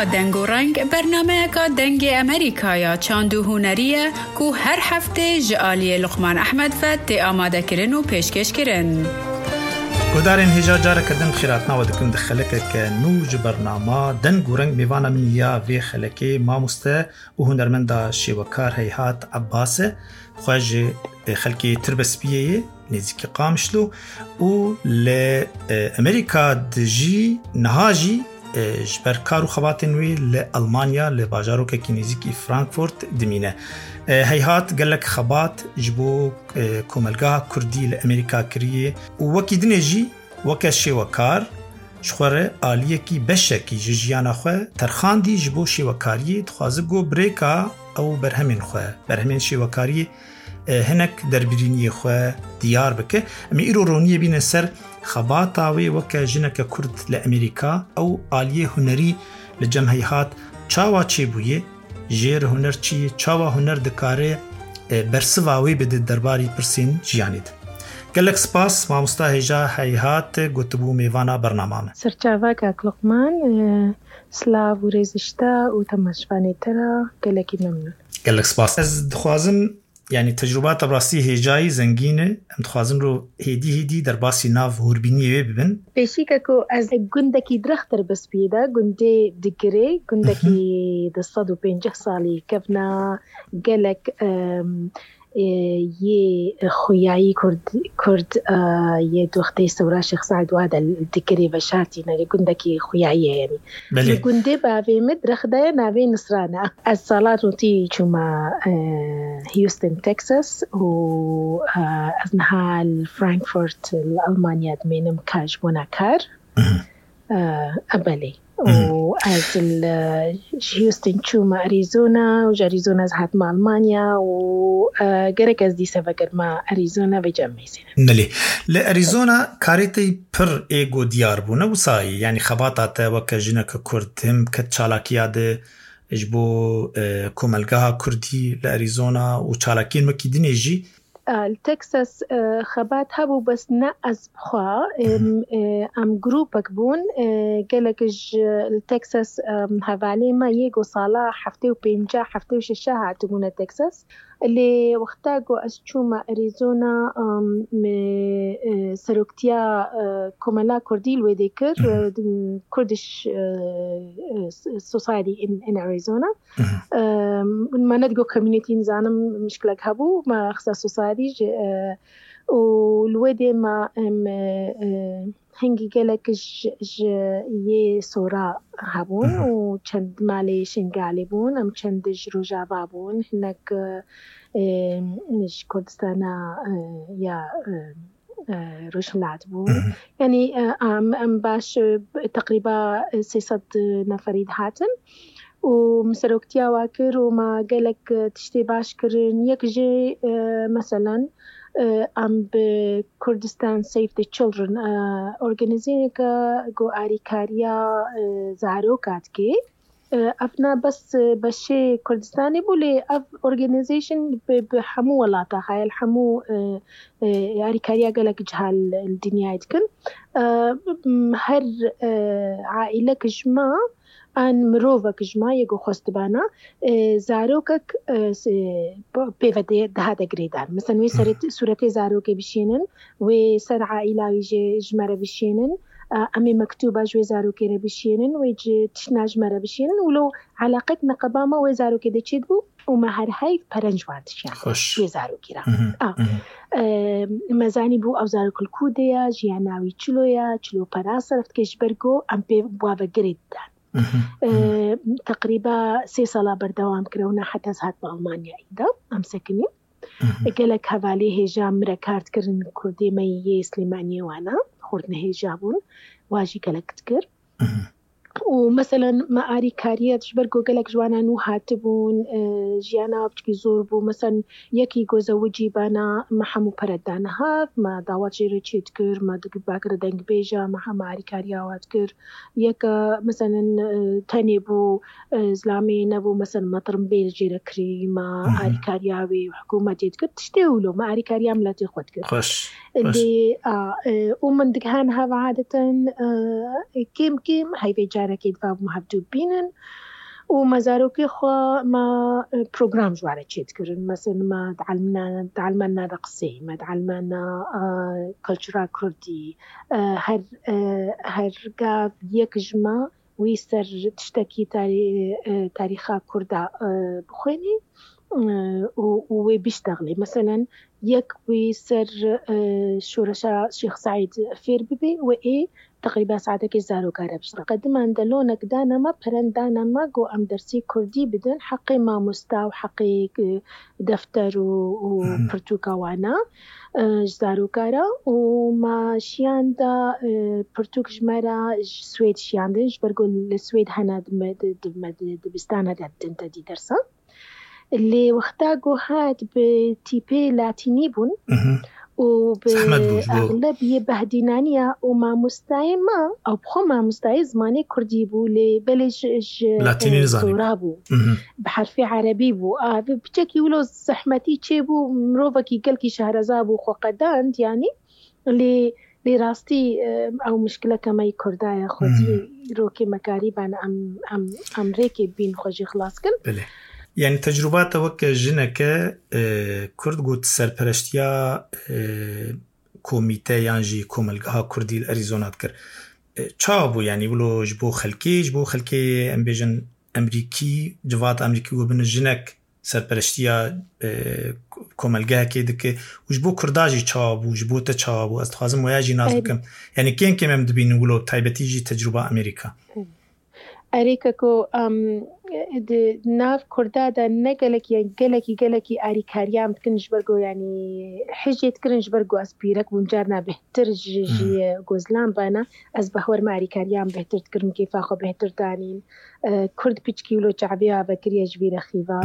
دنگ و رنگ برنامه که دنگ امریکا یا چاندو هنریه که هر هفته جعالی لقمان احمد فت آماده کرن و پیشکش کرن. گودارین هجا جاره کردن خیراتنا و دکن دخلکه که نوج برنامه دنگ و رنگ میوانا من یا وی خلکه ماموسته و هنرمنده شیوکار هیهات عباسه خواهج خلکی تربسپیه نزدیک قامشلو و لأمریکا دجی نهاجی جبر کارو خواتن وی لألمانیا لباجارو که نزدیکی فرانکفورت دمینه هیهات گلک خبات جبو کوملگاه کردی لأمریکا کریه و وکی دنجی وکی شیوکار شخوره آلیه کی بشکی جیانا خواه ترخاندی جبو شیوکاری تخوازگو بریکا او برهمین خواه برهمین شیوکاری هنک دربرینی خواه دیار بکه امی ایرو رونیه بین سر خباتاوی وکه جنک کرد لأمریکا او آلیه هنری لجمعیات چاوا چی بویه جیر هنر چیه چاوا هنر دکاره برسواوی بده درباری پرسین جیانید گلک سپاس مامستا هجا هیهات گوتبو میوانا برنامه سرچاوا که لقمان سلاو و ریزشتا و تماشفانی ترا گلکی ممنون گلک سپاس از دخوازم یعنی تجربات براستی هجایی زنگینه ام دخوازم رو هیدی در باسی ناف هوربینیه ببین پیشی که از گندکی درختر بس بیده گنده دگره گندکی 150 سالی کفنا گلک یه خویایی کرد یه دوخته سورا شخص عدواد الدکری و شارتی نگه گندکی خویایی یعنی گنده باوی مدرخده ناوی نصرانه از سالات روتی چوما هیوستن تكساس و از نهال فرانکفورت الألمانيا دمينم كاج بوناكار أبالي وأز هيوستن شوما أريزونا وجاريزونا زهات مع ألمانيا وقرق از دي سفقر مع أريزونا بجمعيسين نلي لأريزونا كاريتي پر ايگو ديار بونا وصاي يعني خباطات وكا جنك كردهم كتشالاكياد اجبو كوملگاه كردي لأريزونا وچالاكين مكي دنيجي التكساس خبات هبو بس نا از بخوا ام گروپک بون گلکج التكساس هفالي ما يگو صالا حفتي و 50 حفتي و 6 هاتبون التكساس اللي وقتاقو از چوما أريزونا سروكتيا كوملا كردي الويدي كردش society in Arizona ما ندقو community نزانم مشكلة هبو ما خصا society والويدي ما هنگی گلک یه سورا هبون و چند مالی شنگالی بون ام چند جروجاوا بون هنک نش کردستانا یا رشلات بون يعني ام باش تقريبا 600 نفريد هاتن ومسروكتيا واكر وما قالك تشتي باش كرن يكجي مثلا ام بكردستان Save the Children organizing جو آریکاریا زاروکات که افنا بس بشي كردستاني بولي اف organization بحمو ولاتا هاي الحمو آریکاریا قالك جهال الدنيا يتكن هر عائلة كجمع ان مروفك جماعة يجو خستبانا زاروكك بيفدي هذا جريدان مثلا وي سورتي زاروكي بشينن وسر عائلة يجي جمرة بشينن امي مكتوبة جو زاروكي بشينن ويجي تشناج مرة بشينن ولو علاقتنا قبامة وزاروكي دي تشدبو وما هر هاي فرنج واردش يعني وزاروكي را مزاني بو او زاروك الكوديا جياناوي چلو پراسة رفت كيش برگو ام بي بوابا جريدان تقريبا 6 سالا بردوام كرونا حتى زهات بألمانيا إيدا أم سكني قالك هفالي هجا مركارت كرن كردي ميي سليمانية وانا خوردنا هجابون واجي قالك تكر ومثلا ما آریکاریه تشبرگو گلک جوانا نو هاتبون جیانا بچکی زور بو مثلا یکی گوزوجی بانا ما همو پردانه هات ما دعوت جیره چیت کر ما دک باکر دنگ بیجا ما هم آریکاریه وات کر یک مثلا تنی بو اسلامی نبو مثلا مطرم بیل جیره کری ما آریکاریه وی حکومت جیت کر تشتهولو ما آریکاریه ملاتی خود کر خوش اللي ومن دكان هذا عادة كيم هاي في جارة جارك يدفع محدود بينن ومزاروكي خوا ما بروجرام جوارة تشيتكرن مثلا ما تعلمنا رقصي ما تعلمنا كلتشرا كردي هر قاف يكجما ويسر تشتكي تاريخا كردا بخويني وبيشتغلي مثلا يك ويسر شورشا شيخ سعيد فير ببي وإيه تقريبا ساعتك الزارو كاربش تقدم عندلونك دانا ما برن دانا ما جو أم درسي كردي بدون حقي ما مستوى حقي دفتر وبرتوكا وانا زارو كارا وما شيان دا برتوك جمرا سويد شيان دا جبرقو السويد هنا دبستانا دا دنتا دي درسا اللي وقتاقو هاد بتيبي لاتيني بون وبأغلبية بهدينانية وما مستعيمة أو بخوما مستعي زماني كردي بو لبلج زورابو بحرفي عربي بو بجاكي ولو زحمتي تشيبو مروفكي قلكي شهرزابو خوقداند يعني اللي راستي أو مشكلة كما يكردايا خودي روكي مكاري بان أم ريكي بين خوجي خلاص كن يعني تجربات وك جنك كرد قوت سرپرشتيا كوميتي يانجي كوملغا كردي الاريزونا تكر چابو يعني بلو جبو خلكي امبيجن امريكي جوات امريكي وبن جنك سرپرشتيا كوملغا كيدك وجبو كرداجي چابو جبو تا چابو استخازم وياجي ناس بكم يعني كين كم دبين ولو تايبتيجي تجربه امريكا أريكاكو ناف كردادا نقلكي أريكاريام تكنش برغو يعني حجي تكنش برغو أسبيرك ونجارنا بهتر جي غوزلان بانا أز بحور ما أريكاريام بهتر تكرن كيف أخو بهتر دانين كرد بيشكي ولو شعبيها بكريا جبيرة خيفا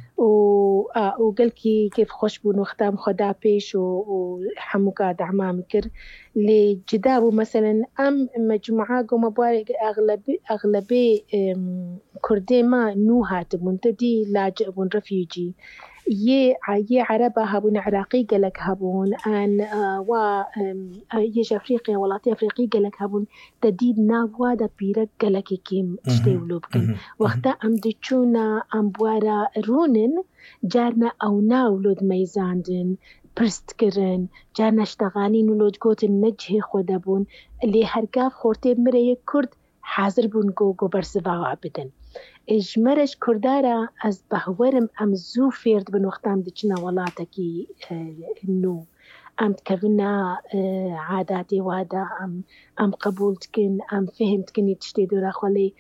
وقلكي كيف خوش بون وختام خدا بيش وحموكا دعما مكر لجدابو مثلا أم مجموعة قوم بوارق أغلبي كردي ما نوهات منتدي لاجئ بون رفيجي يه عربة هابون عراقي قالك هابون أن يج أفريقيا ولاتي أفريقي قالك هابون تديد ناوادا بيرك قالك كيم تشتيولو بكن وقتا أم ديشونا أم بوارا رونن جارنا أو ناولود ميزاندن برستكرن جارنا اشتغالين ولود قوت النجه خودبون اللي هرقاف خورتي مري كرد حاضر بون جو برسفاو عبدن اجمرش كردارا از بحورم ام زو فيرد بن وقتام ديشنا ولاتكي انو ام تكفنا عاداتي وادا ام قبولتكن ام فهمتكن يتشتي دورا خولي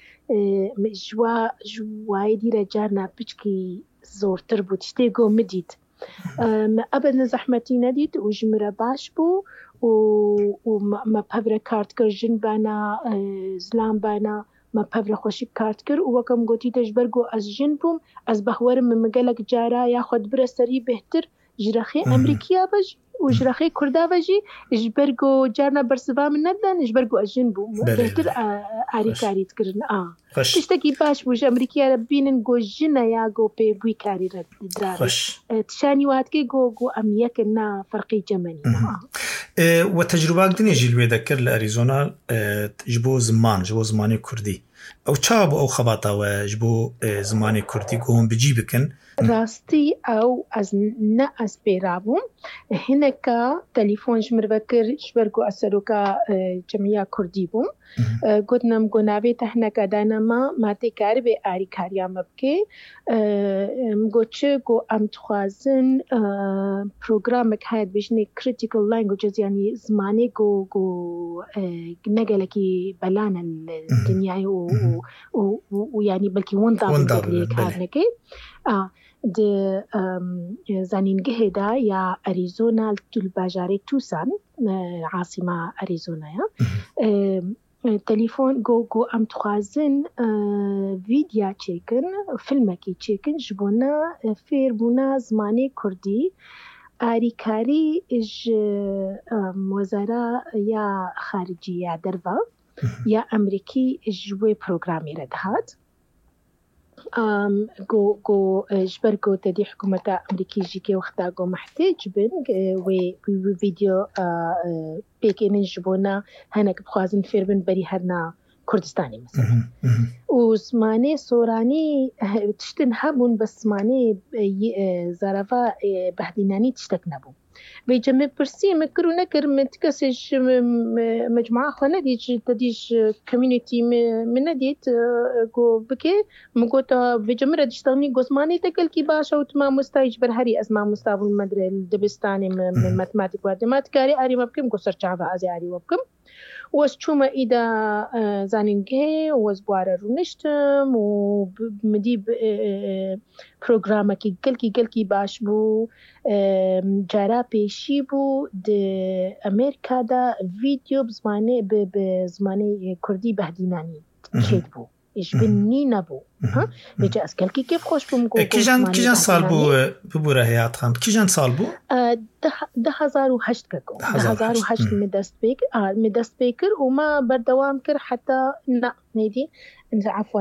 جواي دي رجارنا بيشكي زور تربو تشتي جو مديد ابدا زحمتي نديد وجمرة باش بو وما بابرا كارت كرجن بانا زلام بانا ما بابرا خوشي كارت كر وكم قوتي تجبرقو از جن بوم از بحورم من مقالك جارا ياخد برسري بهتر جراخي امريكيا بج وجراخي كردا بجي جبرقو جارنا برسبا من ندن جبرقو از جن بوم بهتر عاري تكرن تشتكي باش بوج امريكيا ربين نقو جنا يا جو بي بوي كاري دراري تشاني واتكي جو اميكنا فرقي جماني وتجربة دنيا جلوه ذكر لأريزونا جبو زماني كردي أو شاب أو خباطة وجبو زماني كردي قوم بجيبكن راستي أو أز بيرابو هناك تليفون جمر بكر جبرقو أسروكا جمعية كردي بوم قدنا مقنابي تحنك دانما ما تكار بي آري كاريا مبكي مقوتش قو أم تخوازن بروغرامك هاد بجني critical languages يعني زماني قو نقلكي بلانا الدنيا ويعني بلكي ونضاب ليك هادنكي د زانين جهدا يا أريزونا الباجاري توسان عاصمة أريزونا يا تليفون جو أم تخازن فيديو تشيكن فيلمكي تشيكن جبونا فير بونا زماني كردي آريكاري وزارة يا خارجية دربا يا أمريكي جوي بروغرامي ردهات جو جبرقو تدي حكومة أمريكي جيكي وقتا جو محتاج بن و فيديو بيكين جبونا هناك بخوازن فيربن بري هرنا كردستاني مثلا وزماني سوراني تشتن هبون بس زماني زرافة بهديناني تشتك نبو بيجمع برسي مكرو نكر متكسش مجموعة خانة ديج كوميونيتي من نديت جو بكي مقوتا بيجمع تشتغني جزماني تكل كي باشا وتما مستايج برهري أزمة مستقبل المدرسة الدبستاني من ماتماتيك وماتماتيكاري أري مبكم قصر شعبة أزي أري مبكم وشوما إذا زانينجي وزبوارة رونشتم ومديب برنامج كي باش بو جارا بيشي بو د أمريكا دا فيديو بزماني كردي بهديناني تشيد بو إيش بني نبو ها بيجي أسكال كيف خوش بمقو كيجان سال بو ببورة هيات خام كيجان سال بو 2008 كاكو 2008 مدست بيكر وما بردوام كر حتى نيدي عفوا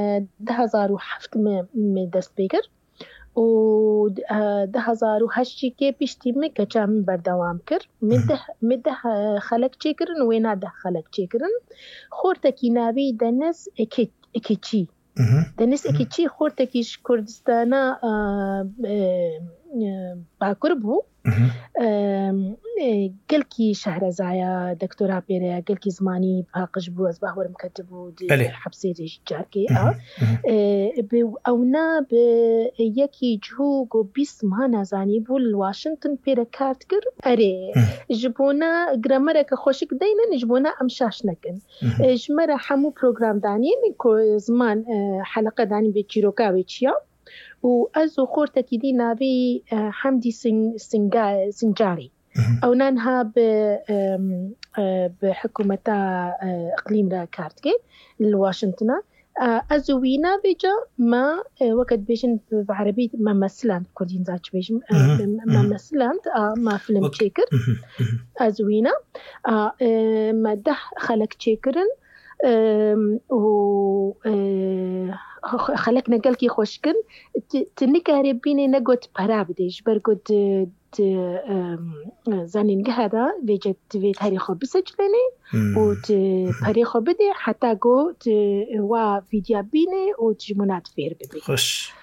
2007 مدست بيكر و 2008 كي بيشتي كجام بردوام كر مده خلق تشكرن وين ده خلق تشكرن خورتكي نابي دنس اكيتشي دنس اكيتشي خورتكيش كردستانا باكربو قلكي شهرزايا دكتورة بيريا قلكي زماني بهاقش بو أزباه ورم كتبو حبسي ريش جاركي أونا بيكي جهوغو بيسمانا زاني بو الواشنطن بيرا كارتكر أري جبونا جرامرك خوشك داينا جبونا أمشاش نكن جمرا حمو بروغرام دانين زمان حلقة داني بيجيروكا ويتشيا وأزو خورتكي دي نابي حمدي سنجاري أو نانها بحكومة إقليم را كارتكي الواشنطن أزوينا بيجا ما وقت بيجن بعربي ما مسلاند كردين زاج بيجن ما مسلاند ما فيلم تشيكر أزوينا ما ده خلق تشيكرن و خلقنا قلكي خوشكن تنكاري بيني نقوت برابديش برقود زانين هذا بيجت في تاريخه بسجلني وت تاريخه بدي حتى قو وا فيديو بيني وتجمونات فير بدي خوش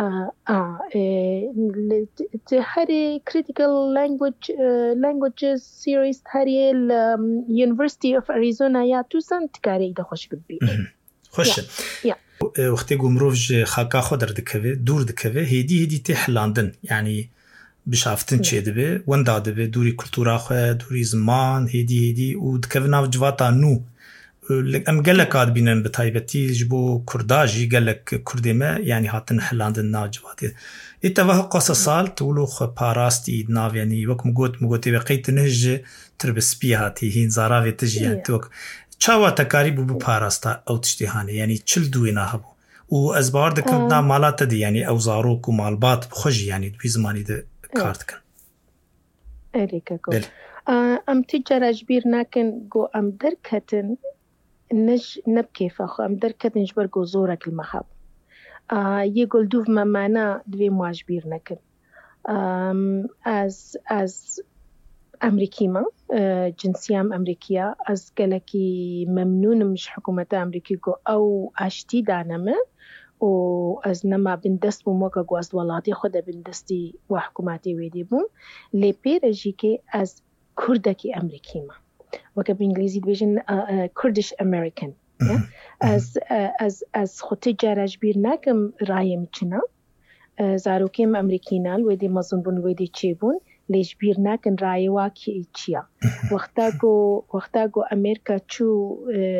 هاري critical languages series هاري University of Arizona يا توسان تكاري ده خوش ببي خوش وقتی گمروج خاکا خود دکوه دور دکوه هدی تحلاندن یعنی بشافتن چه دبه وندا دبه دوری کلتورا خو دوری زمان هدی و دکوه ناو جواتا نو ام گلک اد بینن بتایبتی جبو کرداجی گلک کردمه یعنی هاتن حلاندن ناو جواتی اتواه قصصال تولو خو پاراستی ناو یعنی وک مگوتی وقیت نهج تربسپی هاتی هین زاراوی تجیان توک چاوا تکاری بو پاراستا او تشتیهانه یعنی چل دوینا هبو و از بار دکنا مالات دی یعنی اوزاروک و مالبات بخوش یعنی دوی زمانی ده کارت کن اریکا ام تجارة جبير ناكن جو ام دركتن نج نبكي فخو ام دركتن جبر جو زورك المخاب يقول دوف ما معنا دوي مواجبير ناكن از أمريكي ما جنسيام أمريكية از قلكي ممنون مش حكومة أمريكي جو أو أشتي دانما و از نما بندست بموكا جو از ولاتي خدا بندستي وحكوماتي ويديبون لي بيرجي كي از كردكي أمريكي ما وكا بإنجليزي بيجن كردش أمريكان از خطي جارج بير ناكم راية مچنا زاروكيم أمريكينال ويدي مزنبون ويدي چيبون ليش بير ناكن راية واكي إيشيا وقتاقو أمريكا چو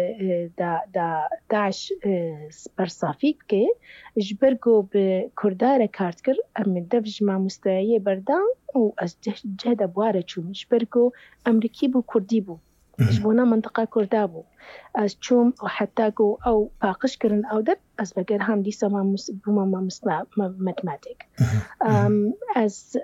داعش برصافيك كي جبرقو بكردارة كارتكر أمن دفج مع مستوية بردان وأز جهد بوارة چو جبرقو أمريكي بو كردي بو جبونا منطقة كردابو از چوم وحتى جو أو باقش كرن أو در از بقر هم دي سما بوما ماتماتيك از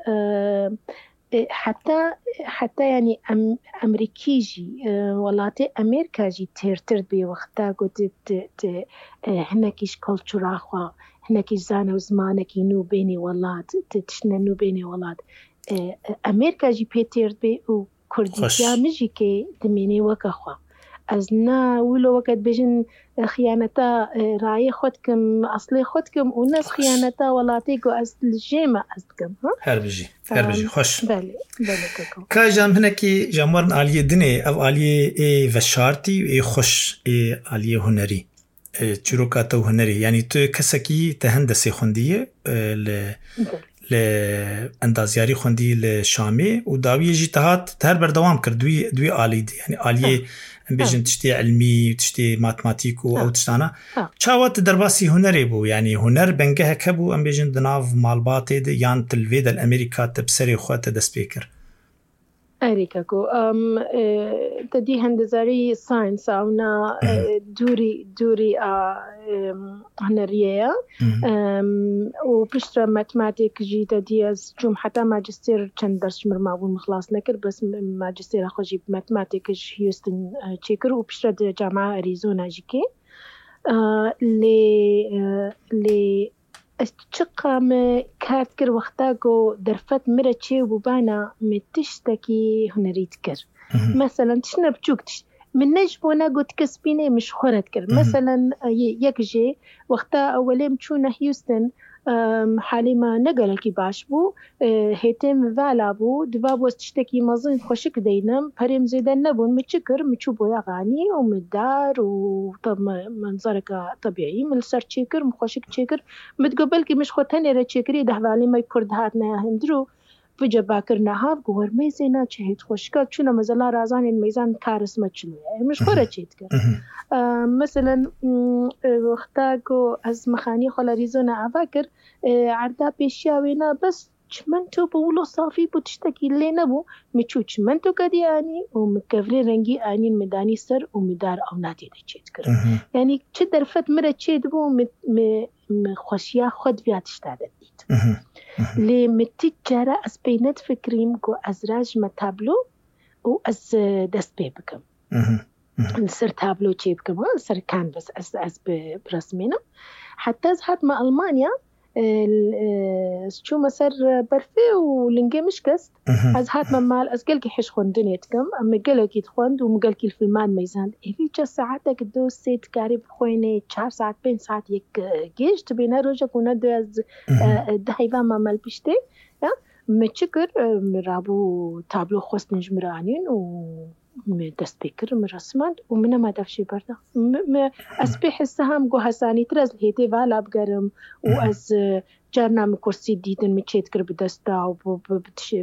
حتى يعني أمريكيجي ولاتي أمريكاجي ترترد بي وقتا جو هناكيش كولتورا خوا هناكيش زانا وزمانكي نو بيني ولاد تشنا نو بيني ولاد أمريكاجي بيترد بي و كردية مجي كي دميني وكا خوا أزنا ولو وقت بيجن خيانتا راي خدكم أصلي خدكم وناس خيانتا ولاتيكو أصل الجيمة أصدكم هربجي خوش بله كاكو كاجام هناكي جامورن آلية دني أو آلية وشارتي خوش آلية هنري چروکاتو هنری یعنی تو کسکی تهندسی خوندیه اندازیاری خوندی لشامی و داویه جی تهات تهر بردوام کرد دوی آلی دی یعنی آلیه بیجن تشتی علمی تشتی ماتماتیک و او تشتانا چاوات درباسی هنری بو یعنی هنر بنگه کبو ام بیجن دناو مالباتی دی یان تلوید الامریکا تبسری خوات دسپیکر أريكاكو تدي هندزاري ساينس أونا دوري هنرية وبشترى ماتماتيك جي تدي از جم حتى ماجستير كان درس مرماون مخلاص نكر بس ماجستير أخو جيب ماتماتيك هيوستن تشيكر وبشترى جامعة أريزونا جيكي لي استشقام كاتكر وقتاكو درفت مرتشي وبانا متشتكي هنريتكر مثلا تشنب تشوكتش من نجبونا قد كسبيني مش خورتكر مثلا يكجي وقتا أولي مشونا هيوستن حالي ما نقلكي باشبو هيتم فالابو دبابو استشتكي مظن خوشك دينم بريم زيدان نبون متشكر متشوبو يغاني ومدار وطب منظرك طبيعي من سر تشكر مخوشك تشكر متقبلكي مش خوتاني را تشكري دهوالي ما يكرد هاتنا هندرو فجأة باكرنا هاف قوار ميزينا تشهيد خوشكا تشونا مزلا رازان الميزان كارس ما تشلو يعني مش خورة تشيدكر مثلا وقتاكو از مخاني خلا ريزونا أفاكر عردا بيشياوينا بس چمنتو بولو صافي بتشتكي اللي نبو مچو چمنتو كدي آني ومكفري رنگي آني مداني سر ومدار أو ناتي دي چيد كر يعني چه درفت مرة چيد بو خوشيا خود بيات اشتادت ديت لي متجارة از بينت فكريم كو از راج متابلو و از دست بي بكم سر تابلو چي بكم سر كانفاس از برسمينه حتى زهات ما ألمانيا شو مسر برفي ولنجي مش كست از هات مال از قلقي حش خوندنيتكم اما قلقي تخوند ومقلقي الفيلمان ميزان في جا ساعتك دو سيت قارب خويني 4 ساعات 5 ساعات يك جيش تبينا روجك وندو از دهيفا ما مال بشتي متشكر مرابو تابلو خوست نجمرانين و دست بكر مرسمات ومنه ما دفشي بردا أسبح السهم جو هساني ترز الهيتي فالا بقرم وأز جارنا من كرسي ديدن متشيت كرب دستا وبتشي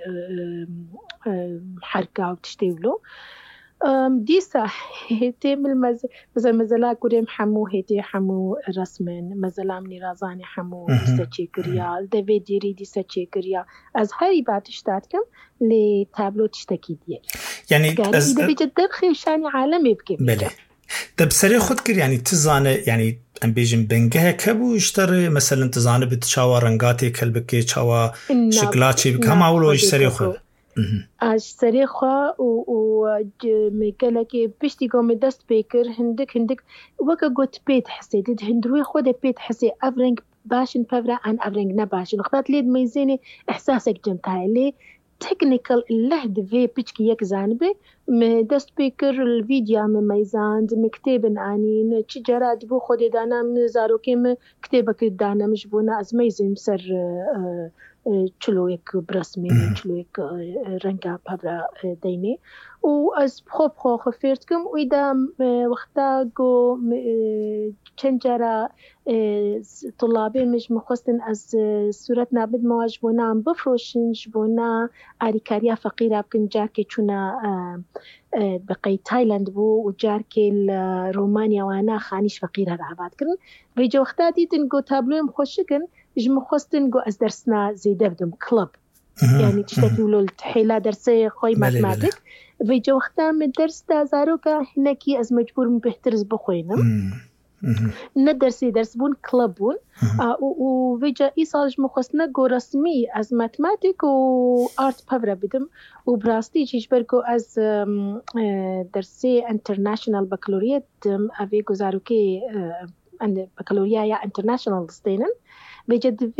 بحركة وبتشتيولو ديسا هيتي من مزلا كوريم حمو هيتي حمو رسمن مزلا مني رازاني حمو ديسا تشيكريا دافي ديري ديسا تشيكريا از هاري باتشتاتكم لتابلو تشتكي ديالي يعني إذا بجد خيشاني عالمي بكيف بله تبصري خود كر يعني تزانه يعني ام بيجن بنگه كبو اشتري مثلا تزانه بتشاوا رنگاتي كلبكي تشاوا شكلاتي كما اولو اشتري خود اشتري خوا و ميكلكي بيشتي قوم دست بيكر هندك وكا قوت بيت حسيت هندروي خود بيت حسي افرنج باشن ففرا عن افرنج نباشن اختات ليد ميزيني احساسك جمتاي لي تكنيكال اللهد في بيشكي يك زانبي دست بيكر الفيديو ميزان مكتب اني تجارات بو خود دانا مزارو كيم كتابك دانا مجبونا از ميزين سر چلویک برسمینی چلویک رنگا پبرا دینی و از خوب خفرت کم و ایدا وقتا جو چنجرا طلابي مش مخصن از صورت نابد مواجبونا عم بفروشن جبونا آریکاریا فقیره بکن جاركي چونا بقي تايلاند بو وجاركي رومانيا وانا خانيش فقيرة رعبات كرن بيجي وقتا ديتن جو تابلوهم خوشكن جم خستن جو از درسنا زيدا بدم كلب يعني تشتكي ولو التحيلة درسي خوي ماتماتيك بيجي وقتا من درس دازاروكا هناكي از مجبور مبهترز بخوينم ندرسي درس بون كلب بون وفيجا إيصالج مخصنا جو رسمي از ماتماتيك و آرت بافرا بدم وبراستي جيشبركو از درسي انترناشنال بكالوريات أفي جو زاروكي بكالوريا انترناشنال ستينن بجد في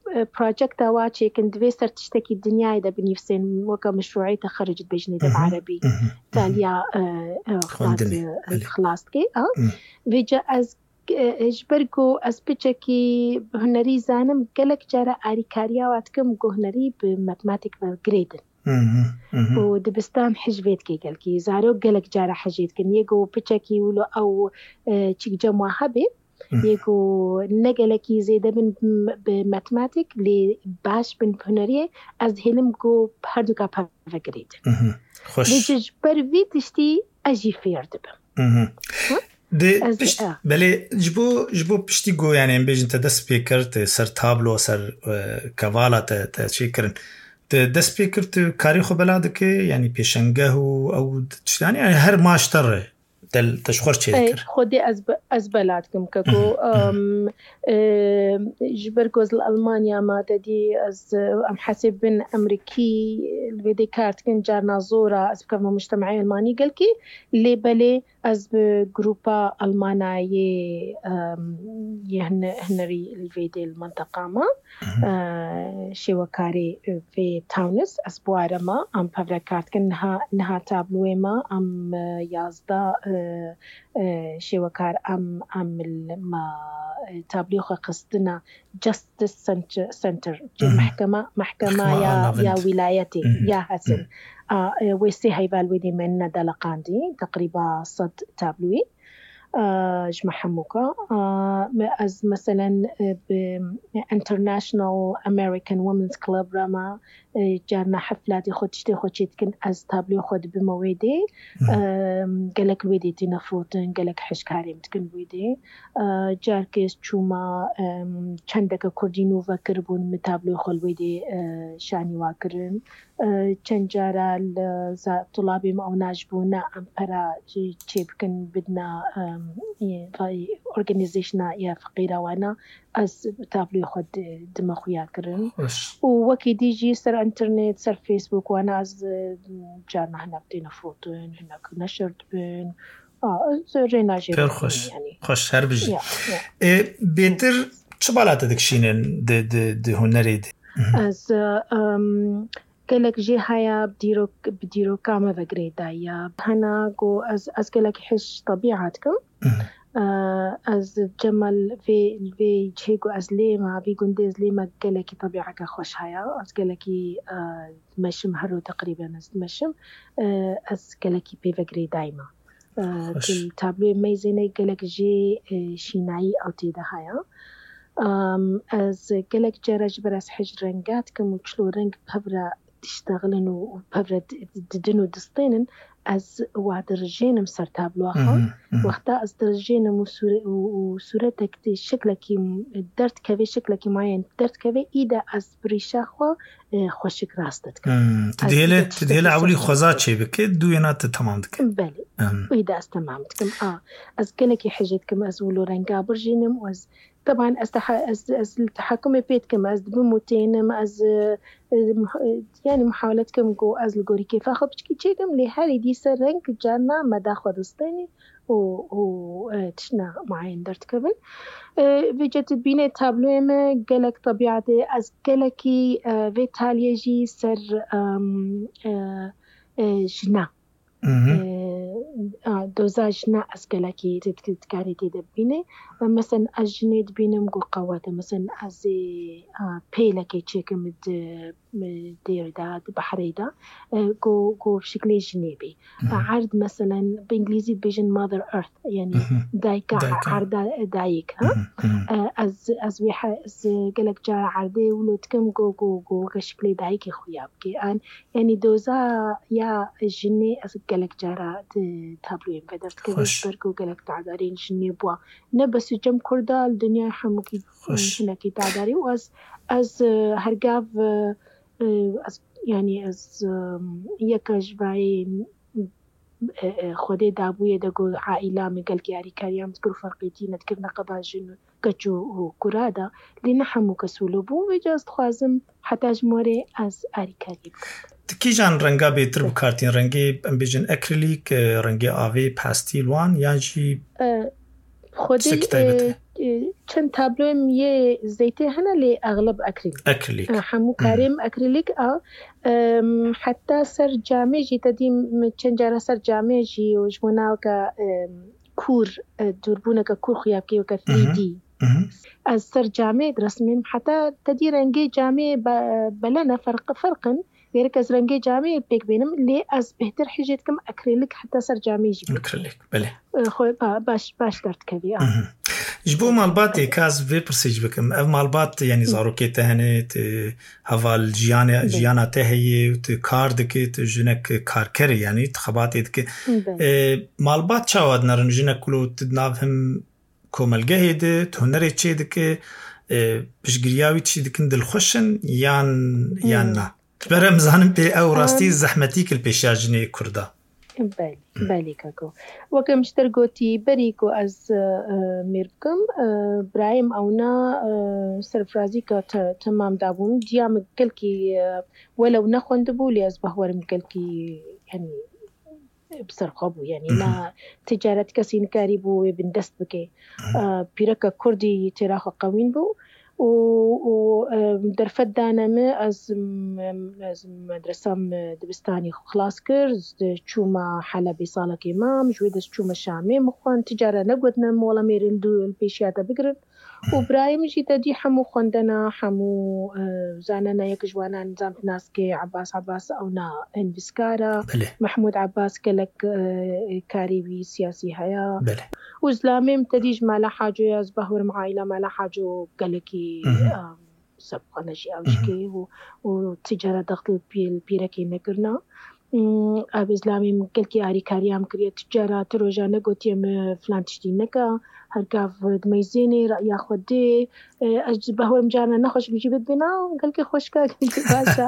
بروجكت واچي كنت فيسر تشتكي الدنيا إذا بنفسين وكا مشروعي تخرجت بجني دب عربي تاليا خلاص كي بيجا از اجبركو از بيجاكي هنري زانم قالك جارا آريكاريا واتكم هنري بماتماتيك وجريدن ودبستان حجبيت كي قالكي زارو قالك جارا حجيت كن يجو بيجاكي ولو أو تشيك جموا حبي يجو نقلكي زيدا من بماتماتيك لي باش بن هنري از هلم جو بهردوكا بافجريد خوش برفي تشتي أجي فيرد دي بشت بله جبو بشتي جو يعني بيجن تدس سبيكر سر تابلو سر كوالا تشيكرن تدس سبيكر تاريخ بلادك يعني بيشنجه او يعني هر ما اشتره تشخور شيء خدي از بلادكم كاكو جبركوز الألمانيا ما تدي از ام حسب بن امريكي الفيدي كارت كن جارنا زورا از كما مجتمعي الماني قالكي اللي بلي از بجروبا الماناي هنري الفيدي المنطقة ما شوكاري في تاونس از بوارما ام بافرا كارت كن نها تابلوي ما ام يازدا شوكار ام ما تابليخ قصدنا جاستس سنتر محكمة يا ولايتي يا حسن ويسي هاي بالودي من دلقاندي تقريبا صد تابلوي جمع حموكا از مثلا International American Women's Club رما جارنا حفلاتي خودشتي كن از تابلو خود بمويدي قالك ويدي تنفوتن قالك حشكاري متكن ويدي جاركيس چوما چندك كردينوفا كربون متابلو خول ويدي شاني واكرن چنجارا طلابي ما ناجبونا امبرا چيبكن بدنا organization يا فقيرة وانا از تابلو خود دماغويا كرن ووكي دي جي سر انترنت سر فيسبوك وانا از جارنا هنا بدينا فوتون هناك نشرت بين رينا جيب يعني خوش هر بجي بيتر شبالات دكشينن دي هنري دي از قالك جي هيا بديرو كاما فقريدايا هنا جو از قالك حش طبيعتكم از جمال في جهيجو از ليما في جندز ليما قالك طبيعك خوش هيا از قالك مشم هرو تقريبا از مشم از قالك بيفقري دايما كل تابلو ميزيني قالك جي شيناي او تيدا هيا از قالك جراج براس حج رنگات كم وشلو رنگ بهبرا تشتغلن وبهبرا ددنو دستينن از وادرجين مسر تابلوها وقتا از درجين وصورتك شكلك درت كوي شكلك معين درت كوي إذا از بريشاخوا خوشك راستك تدهيلا عولي خوزات شي بك دوينات تمامتك بلي وإذا از تمامتكم از كلكي حاجتكم از ولو رنقا برجينم واز طبعا از التحكم بيتكم از بموتينم از يعني محاولتكم جو از الجوري كيف أخذ بتشكيكم لهاري دي سرنك جانا مدى خدستاني و تشنا معين درت كبل بيجت بيني تابلو ما قالك طبيعتي از قالكي فيتاليجي سر جنا دوزاجنا از قالكي تتكاري تدبيني مثلا أجنيد بينم جو قوات مثلا از بيلكي تشيكم ديرداد بحريدا جو بشكل جنيبي عرض مثلا بإنجليزي بيجن ماذر إيرث يعني دايكا عرض دايك از ويحة از قالك جا عرضي ولوتكم جو كشكل دايك خوياب كي يعني دوزا يا جني از قالك جارا تابلوين فدرت كذا بركو قالك تعدارين جني بوا نبس جم كردا الدنيا حموكي هناكي تعداري از هرقاف از يعني از يكاج باي خودي دابوية دقو عائلة مقال كياري كاريام تكرو فرقيتي نتكرنا قباجن كجو كرادا لنحمو كسولوبو ويجاز تخوازم حتى جموري از آري كاريب تكي جان رنگا بيتر بكارتين رنگي بيجن اكريليك رنگي آوي باستيل وان يانجي خودي چند تابلوم یه زیته هنه لی اغلب اکریلیک همو کاریم اکریلیک حتی سر جامعه جی تدیم چند جارا سر جامعه جی و جموناو که کور دوربونه که کور خویاب که و که 3D از سر جامعه درسمیم حتی تدی رنگی جامعه بلنا فرقن غيرك از رنگي جامعي بيك بينم لي از بهتر حجيت كم اكريليك حتى صار جامعي جيب اكريليك بله خو باش درت كبي جبو مالبات كاز في برسيج بكم اف مالبات يعني زاروكي تهنت هفال جيانا تهي كاردك جنك كاركري يعني تخباتك مالبات چاود نرن جنك كلو تدنافهم كوملگهيد تهنري چيدك بشگرياوي چيدكن دل خوشن يان نا برام زانم بي او راستي زحمتيك البيشاجني كردا بالي كاكو وكم اشترقوتي بريكو از ميركم برايم اونا سرفرازي كا تمام دابون ديام كلكي ولو نخوندبو لي از بهورم كلكي يعني بسرقبو يعني لا تجارة كسين كاريبو بندست بكي بيركا كردي تراخ قوين بو و درفت دانمه از مدرسه دبستانی خلاص کرد چوما حلبی سالک امام جویدش چوما شامی مخوان تجاره نگودنا مولا میرن دو البیشیاتا بگرد و برایم جیتا دی حمو خوندنا حمو زاننا یک جوانا نظام ناس که عباس اونا انبسکارا محمود عباس کلک کاریبی سیاسی هیا وزلامیم تدیج مالا حاجو یاز بهور معایلا مالا حاجو کلکی سبقنا شي اوشكي وتجاره ضغط البيركي نكرنا ابي اسلامي مكلكي اري كاريام كريا تجاره تروجا نغوتيم فلان تشتينكا هركاف دميزيني راي خدي اجبه هو مجانا نخش بجيبت بنا قالكي خوشكا باشا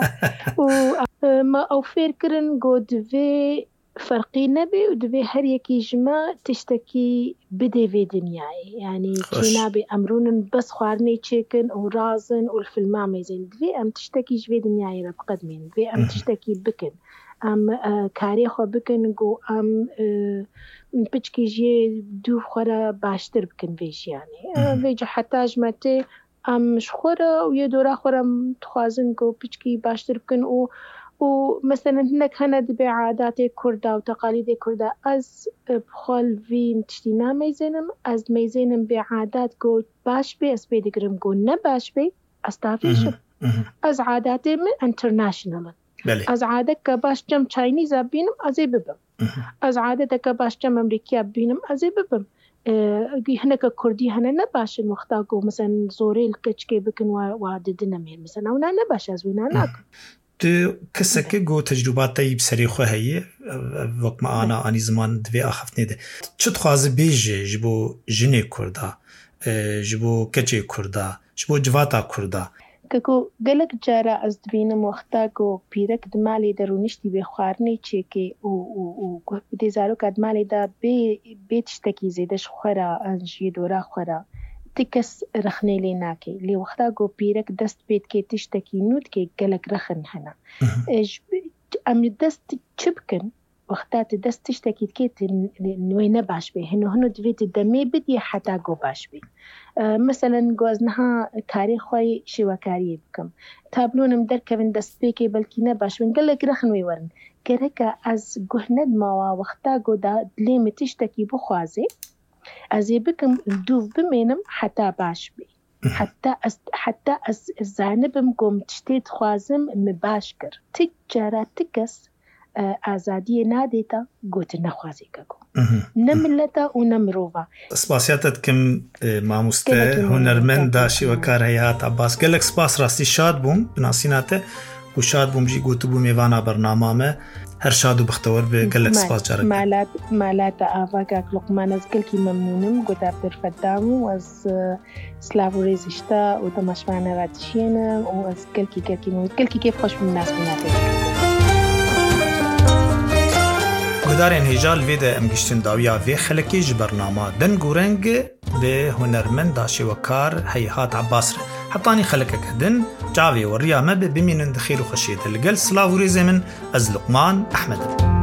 وما او فكرن غود في فرقي نبي ودبي هر يكي جماع تشتكي بدي في دنياي يعني كنا بأمرون بس خوارني تشيكن ورازن والفيلم ميزين دبي ام تشتكي جوي دنياي رب قدمين دبي ام تشتكي بكن ام كاريخو بكن جو ام بتشكي جي دو خورا باشتر بكن فيش يعني فيجا حتى جمتي ام شخورا ويدورا خورا تخوازن جو بتشكي باشتر بكن ومثلا هناك هند بعادات كردا وتقاليد كردا از بخال في تشتينا ميزينم از ميزينم بعادات جو باش بي اس بيدقرم جو نباش بي استافيش از عادات من انترناشنال از عادك كباش جم تشاينيز بينم ازي ببم از عادتك كباش جم امريكا بينم ازي ببم هناك كردي هنا نباش المختاقو مثلا زوري الكتشكي بكن وعددنا مير مثلا ونا نباش ازوينا ناك كسك جو تجربات طيب سريخو هي وقت ما أنا زمان دوي آخفت نده چه تخواز بيجي جبو جني كردا جبو كچي كردا جبو جواتا كردا كاكو قلق جارا از دبينم وقتاكو بيرك دمالي درونشتي بخوارني چيكي و بدي زارو كدمالي دا بيتشتكي زيدش خورا انجي دورا خورا تكس رخني لي ناكي لي وقتا جو بيرك دست بيت كي تشتكي نود كي قلق رخن هنا ام دست تشبكن وقتا دست تشتكي كي نوينه باش بي هنو دويت الدمي بدي حتى جو باش بي مثلا جوزنها كاري خوي شواكاري بكم تابلون مدر كفن دست بيكي بلكي نباش من قلق رخن ويورن كركا از جهند ما وقتا جو دا دليم تشتكي بخوازي ازي بكم دوف بمينم حتى باش بي حتى الزانبم قوم تشتيت خوازم مباشكر تجارة تكس ازادية ناديتا قوت نخوازي كاكو نملتا ونمروفا سپاسیاتتکم ماموسته هنرمند داشی و کارهیات عباس گلک سپاس راستی شاد بوم بناسیناته و شاد بوم جی گوتو بوم ایوانا برنامه هر شاد و بختور به گلک سپاس جارک مالات آواگاک لقمان از گلکی ممنونم گوتا برفدامو از سلاو ریزشتا و دمشمانه راتشینم و از گلکی کیف خوش من ناس بناته گدارین هجال ویده امگشتن داویا وی خلکی جبرنامه دن گورنگ به هنرمند داشی و کار هیهات عباس حطاني خلقك دن جاوي وريا مب بمين دخيل وخشيت القل سلاو ريزي من از لقمان أحمد